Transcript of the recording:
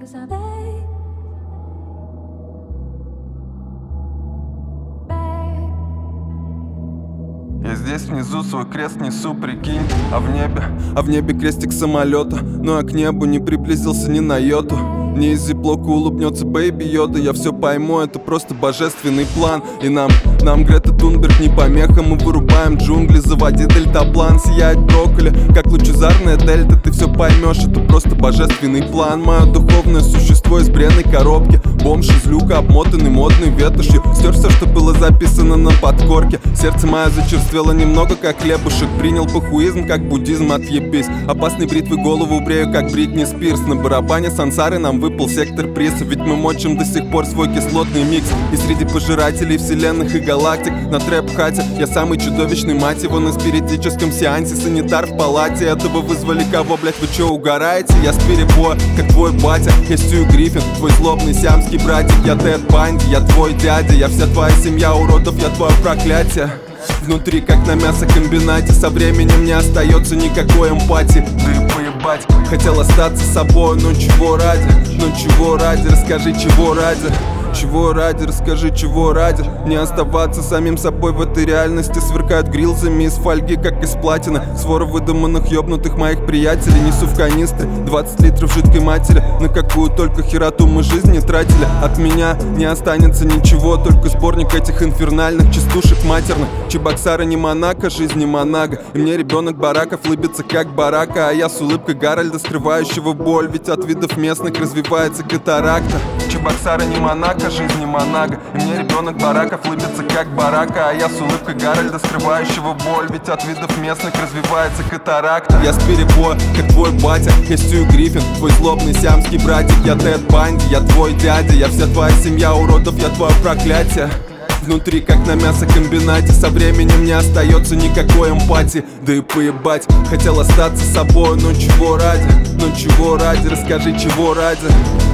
Я здесь внизу свой крест несу, прикинь, а в небе крестик самолета. Но я к небу не приблизился ни на йоту. Мне из зиплока улыбнется Бэйби Йода. Я все пойму, это просто божественный план. И нам Грета Тунберг не помеха. Мы вырубаем джунгли, заводи дельтаплан. Сияет брокколи, как лучезарная дельта. Ты все поймешь, это просто божественный план. Мое духовное существо из бренной коробки. Бомж из люка, обмотанный модной ветошью. Стер все, что было записано на подкорке. Сердце мое зачерствело немного, как хлебушек. Принял похуизм, как буддизм, отъебись. Опасной бритвы голову брею, как Бритни Спирс. На барабане сансары нам выпал сектор приса. Ведь мы мочим до сих пор свой кислотный микс. И среди пожирателей вселенных и галактик на трэп-хате я самый чудовищный, мать его. На спиритическом сеансе санитар в палате. Этого вызвали кого, блять, вы чё угораете? Я с перебоя, как твой батя. Я Стью Гриффин, твой злобный сиамский братик. Я Тед Банди, я твой дядя. Я вся твоя семья уродов, я твое проклятие. Внутри, как на мясокомбинате. Со временем не остается никакой эмпатии. Да и поебать, хотел остаться собой. Но чего ради, расскажи, чего ради. Чего ради, расскажи, чего ради. Не оставаться самим собой в этой реальности. Сверкают грилзами из фольги, как из платины. Свора выдуманных ёбнутых моих приятелей. Несу в канистре 20 литров жидкой матери. На какую только хероту мы жизнь не тратили. От меня не останется ничего, только сборник этих инфернальных частушек матерных. Чебоксары не Монако, жизнь не Монага. И мне ребенок бараков лыбится как барака. А я с улыбкой Гарольда, скрывающего боль. Ведь от видов местных развивается катаракта. Чебоксары не Монако, жизнь не Монага. И мне ребенок бараков лыбится как барака. А я с улыбкой Гарольда, скрывающего боль. Ведь от видов местных развивается катаракта. Я с перебоя, как твой батя. Я Стью Гриффин, твой злобный сиамский братик. Я Тед Банди, я твой дядя. Я вся твоя семья уродов, я твое проклятие. Внутри, как на мясокомбинате. Со временем не остается никакой эмпатии. Да и поебать, хотел остаться собой. Но чего ради, расскажи, чего ради.